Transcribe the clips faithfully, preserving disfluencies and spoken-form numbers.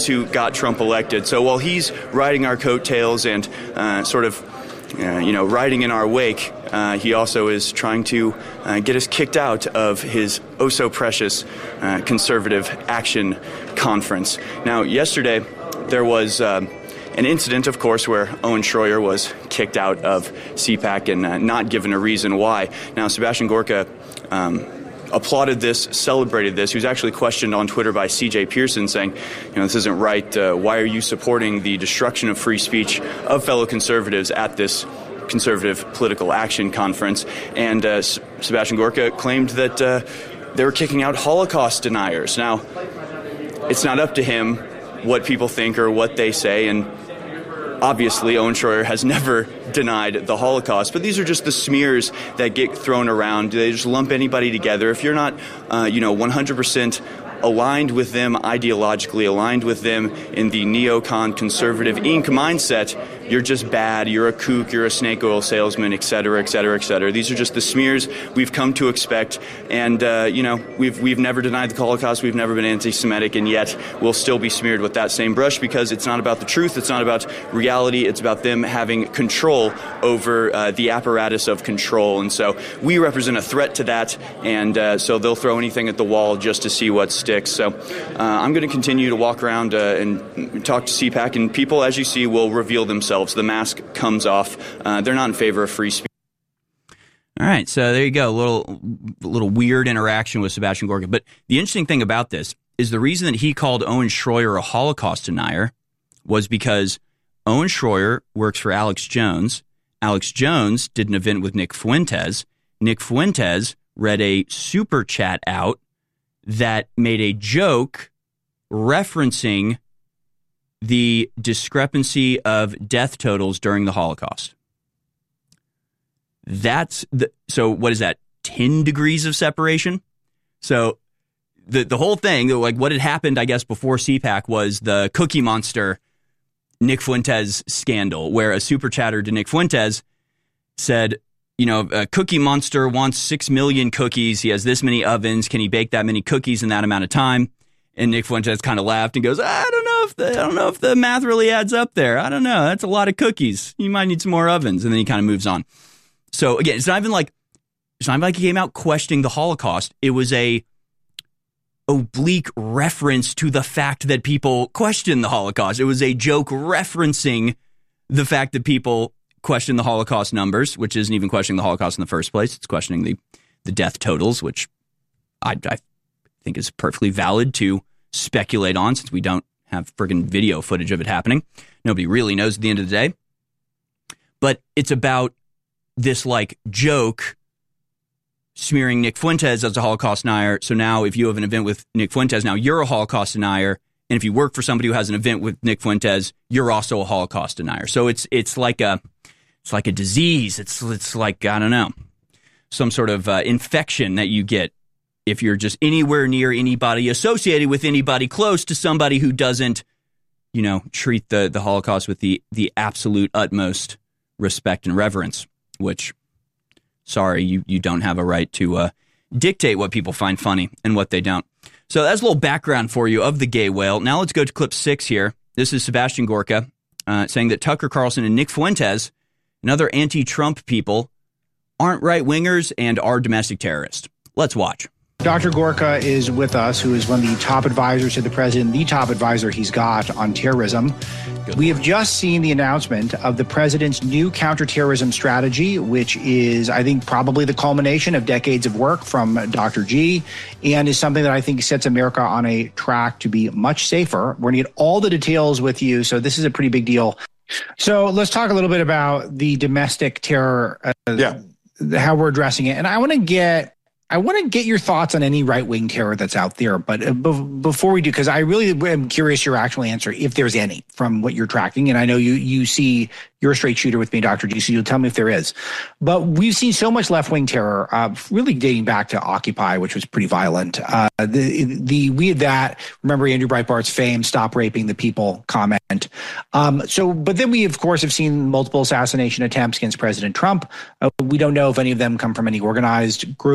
who got Trump elected. So while he's riding our coattails and uh, sort of, uh, you know, riding in our wake, uh, he also is trying to uh, get us kicked out of his oh-so-precious uh, Conservative Action Conference. Now, yesterday, there was uh, an incident, of course, where Owen Schroyer was kicked out of C PAC and uh, not given a reason why. Now, Sebastian Gorka um, applauded this, celebrated this. He was actually questioned on Twitter by C J Pearson saying, you know, this isn't right. Uh, why are you supporting the destruction of free speech of fellow conservatives at this Conservative Political Action Conference? And uh, Sebastian Gorka claimed that uh, they were kicking out Holocaust deniers. Now, it's not up to him what people think or what they say, and obviously, Owen Schroyer has never denied the Holocaust, but these are just the smears that get thrown around. They just lump anybody together. If you're not, uh, you know, one hundred percent aligned with them ideologically, aligned with them in the neocon conservative Incorporated mindset, you're just bad, you're a kook, you're a snake oil salesman, et cetera, et cetera, et cetera. These are just the smears we've come to expect. And, uh, you know, we've we've never denied the Holocaust, we've never been anti-Semitic, and yet we'll still be smeared with that same brush because it's not about the truth, it's not about reality, it's about them having control over uh, the apparatus of control. And so we represent a threat to that, and uh, so they'll throw anything at the wall just to see what sticks. So uh, I'm going to continue to walk around uh, and talk to C PAC, and people, as you see, will reveal themselves. The mask comes off. Uh, they're not in favor of free speech. All right, so there you go. A little, little weird interaction with Sebastian Gorka. But the interesting thing about this is the reason that he called Owen Schroyer a Holocaust denier was because Owen Schroyer works for Alex Jones. Alex Jones did an event with Nick Fuentes. Nick Fuentes read a super chat out that made a joke referencing the discrepancy of death totals during the Holocaust. That's the, so what is that? ten degrees of separation? So the the whole thing, like what had happened, I guess, before C PAC was the Cookie Monster Nick Fuentes scandal, where a super chatter to Nick Fuentes said, you know, a Cookie Monster wants six million cookies. He has this many ovens. Can he bake that many cookies in that amount of time? And Nick Fuentes kind of laughed and goes, I don't know if the I don't know if the math really adds up there. I don't know. That's a lot of cookies. You might need some more ovens. And then he kind of moves on. So again, it's not even like it's not even like he came out questioning the Holocaust. It was a oblique reference to the fact that people question the Holocaust. It was a joke referencing the fact that people question the Holocaust numbers, which isn't even questioning the Holocaust in the first place. It's questioning the, the death totals, which I, I think is perfectly valid to speculate on since we don't have friggin' video footage of it happening. Nobody really knows at the end of the day. But it's about this like joke smearing Nick Fuentes as a Holocaust denier. So now if you have an event with Nick Fuentes, now you're a Holocaust denier. And if you work for somebody who has an event with Nick Fuentes, you're also a Holocaust denier. So it's it's like a it's like a disease. It's it's like, I don't know, some sort of uh, infection that you get if you're just anywhere near anybody associated with anybody close to somebody who doesn't, you know, treat the, the Holocaust with the the absolute utmost respect and reverence, which, sorry, you, you don't have a right to uh, dictate what people find funny and what they don't. So that's a little background for you of the gay whale. Now let's go to clip six here. This is Sebastian Gorka uh, saying that Tucker Carlson and Nick Fuentes and other anti-Trump people aren't right-wingers and are domestic terrorists. Let's watch. Doctor Gorka is with us, who is one of the top advisors to the president, the top advisor he's got on terrorism. Good. We have just seen the announcement of the president's new counterterrorism strategy, which is, I think, probably the culmination of decades of work from Doctor G, and is something that I think sets America on a track to be much safer. We're going to get all the details with you, so this is a pretty big deal. So let's talk a little bit about the domestic terror, uh, yeah. how we're addressing it. And I want to get I want to get your thoughts on any right-wing terror that's out there. But uh, be- before we do, because I really am curious your actual answer, if there's any, from what you're tracking. And I know you you see, you're a straight shooter with me, Doctor G, so you'll tell me if there is. But we've seen so much left-wing terror, uh, really dating back to Occupy, which was pretty violent. Uh, the the we had that, remember Andrew Breitbart's fame, stop raping the people comment. Um, so, but then we, of course, have seen multiple assassination attempts against President Trump. Uh, we don't know if any of them come from any organized groups. I,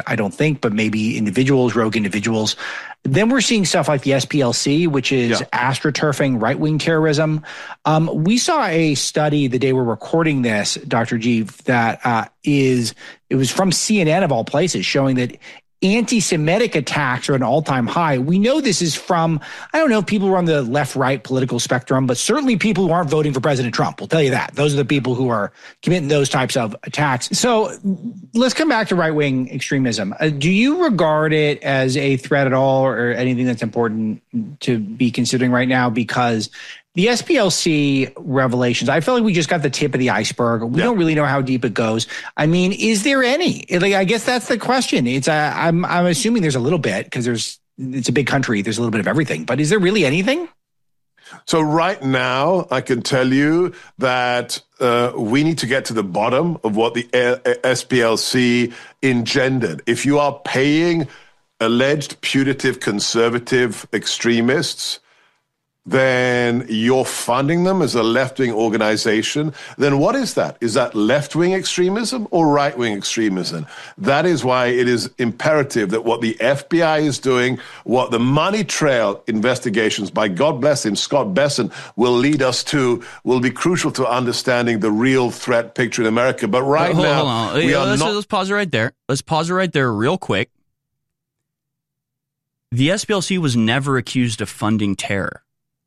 I don't think, but maybe individuals, rogue individuals. Then we're seeing stuff like the S P L C, which is yeah. astroturfing right-wing terrorism. Um, we saw a study the day we're recording this, Doctor G, that uh, is, it was from C N N of all places, showing that anti-Semitic attacks are at an all-time high. We know this is from, I don't know if people who are on the left-right political spectrum, but certainly people who aren't voting for President Trump. We'll tell you that. Those are the people who are committing those types of attacks. So let's come back to right-wing extremism. Uh, do you regard it as a threat at all, or anything that's important to be considering right now? Because the S P L C revelations, I feel like we just got the tip of the iceberg. We yeah. don't really know how deep it goes. I mean, is there any? Like, I guess that's the question. It's uh, I'm I'm assuming there's a little bit, because there's it's a big country. There's a little bit of everything. But is there really anything? So right now, I can tell you that uh, we need to get to the bottom of what the S P L C engendered. If you are paying alleged putative conservative extremists, then you're funding them as a left-wing organization, then what is that? Is that left-wing extremism or right-wing extremism? That is why it is imperative that what the F B I is doing, what the money trail investigations by, God bless him, Scott Bessent, will lead us to, will be crucial to understanding the real threat picture in America. But right hold, now, hold on. we yeah, are let's, not... let's pause it right there. Let's pause it right there real quick. The S P L C was never accused of funding terror.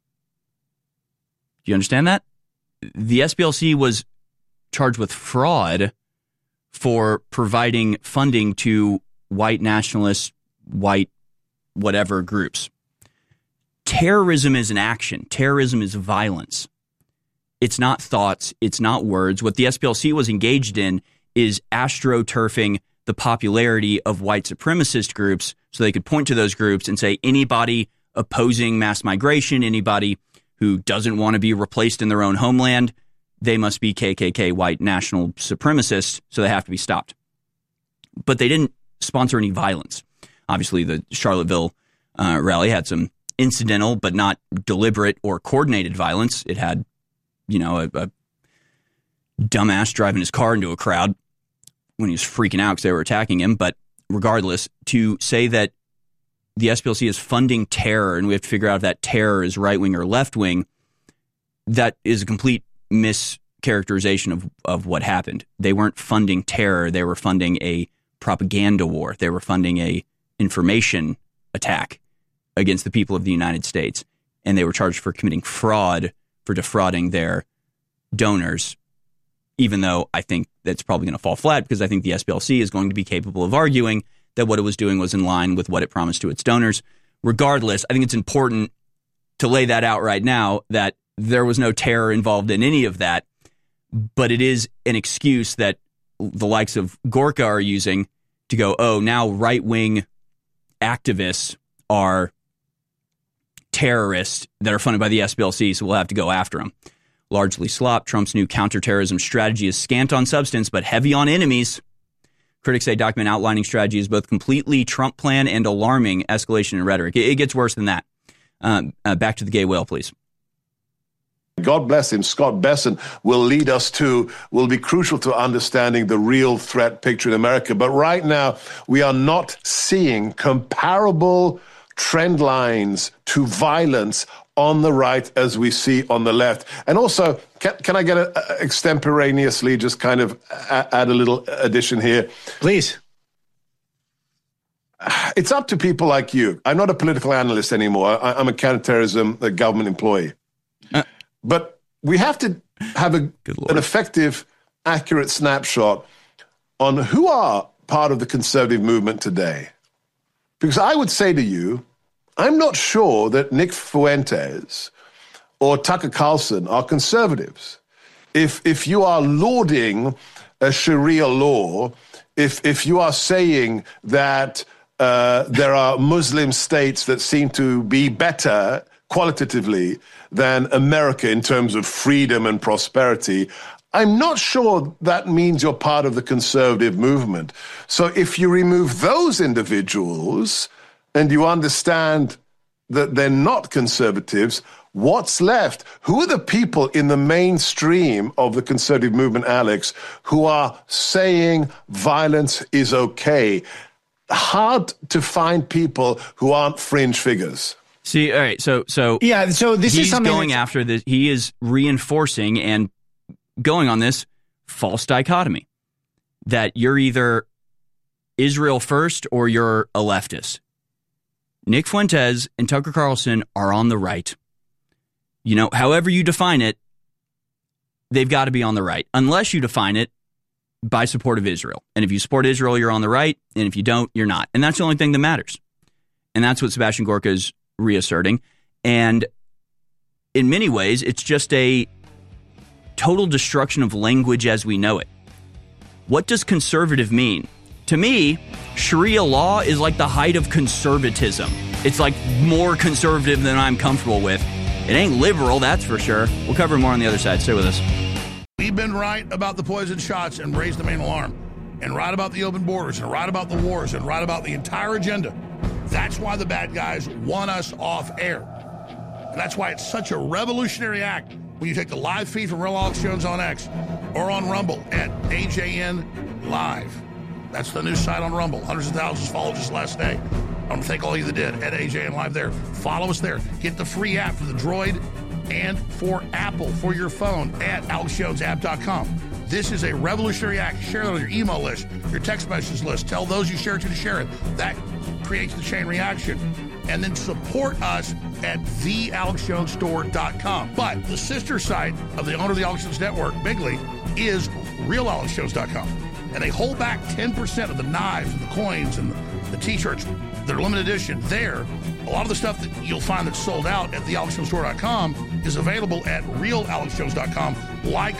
Do you understand that? The S P L C was charged with fraud for providing funding to white nationalist, white whatever groups. Terrorism is an action. Terrorism is violence. It's not thoughts. It's not words. What the S P L C was engaged in is astroturfing the popularity of white supremacist groups so they could point to those groups and say anybody opposing mass migration, anybody who doesn't want to be replaced in their own homeland, they must be K K K white national supremacists, so they have to be stopped. But they didn't sponsor any violence. Obviously, the Charlottesville uh, rally had some incidental but not deliberate or coordinated violence. It had, you know, a, a dumbass driving his car into a crowd when he was freaking out because they were attacking him. But regardless, to say that the S P L C is funding terror, and we have to figure out if that terror is right-wing or left-wing, that is a complete mischaracterization of, of what happened. They weren't funding terror. They were funding a propaganda war. They were funding a information attack against the people of the United States. And they were charged for committing fraud, for defrauding their donors, even though I think that's probably going to fall flat, because I think the S P L C is going to be capable of arguing that what it was doing was in line with what it promised to its donors. Regardless, I think it's important to lay that out right now, that there was no terror involved in any of that, but it is an excuse that the likes of Gorka are using to go, oh, now right-wing activists are terrorists that are funded by the S P L C, so we'll have to go after them. Largely slop. Trump's new counterterrorism strategy is scant on substance, but heavy on enemies. Critics say document outlining strategy is both completely Trump plan and alarming escalation in rhetoric. It, it gets worse than that. Um, uh, back to the gay whale, please. God bless him, Scott Bessent, will lead us to, will be crucial to understanding the real threat picture in America. But right now, we are not seeing comparable trend lines to violence on the right as we see on the left. And also, can, can I get a, a extemporaneously just kind of a, add a little addition here? Please. It's up to people like you. I'm not a political analyst anymore. I, I'm a counterterrorism a government employee. Uh, but we have to have a, an effective, accurate snapshot on who are part of the conservative movement today. Because I would say to you, I'm not sure that Nick Fuentes or Tucker Carlson are conservatives. If if you are lauding a Sharia law, if if you are saying that uh, there are Muslim states that seem to be better qualitatively than America in terms of freedom and prosperity, I'm not sure that means you're part of the conservative movement. So if you remove those individuals and you understand that they're not conservatives, what's left? Who are the people in the mainstream of the conservative movement, Alex, who are saying violence is okay? hard to find people who aren't fringe figures. See, all right, so so yeah, so this he's is something going after this. He is reinforcing and going on this false dichotomy that you're either Israel first or you're a leftist. Nick Fuentes and Tucker Carlson are on the right. You know, however you define it, they've got to be on the right, unless you define it by support of Israel. And if you support Israel, you're on the right, and if you don't, you're not. And that's the only thing that matters. And that's what Sebastian Gorka is reasserting. And in many ways, it's just a total destruction of language as we know it. What does conservative mean? To me, Sharia law is like the height of conservatism. It's like more conservative than I'm comfortable with. It ain't liberal, that's for sure. We'll cover more on the other side. Stay with us. We've been right about the poison shots and raised the main alarm, and right about the open borders, and right about the wars, and right about the entire agenda. That's why the bad guys want us off air. And that's why it's such a revolutionary act when you take the live feed from Real Alex Jones on X or on Rumble at A J N Live. That's the new site on Rumble. Hundreds of thousands followed just last day. I want to thank all of you that did at A J N Live there. Follow us there. Get the free app for the Droid and for Apple for your phone at alex jones app dot com. This is a revolutionary act. Share it on your email list, your text message list. Tell those you share it to to share it. That creates the chain reaction. And then support us at the alex jones store dot com. But the sister site of the owner of the Alex Jones Network, Bigley, is real alex jones dot com. And they hold back ten percent of the knives and the coins and the, the T-shirts that are limited edition there. A lot of the stuff that you'll find that's sold out at the alex jones store dot com is available at real alex jones dot com, like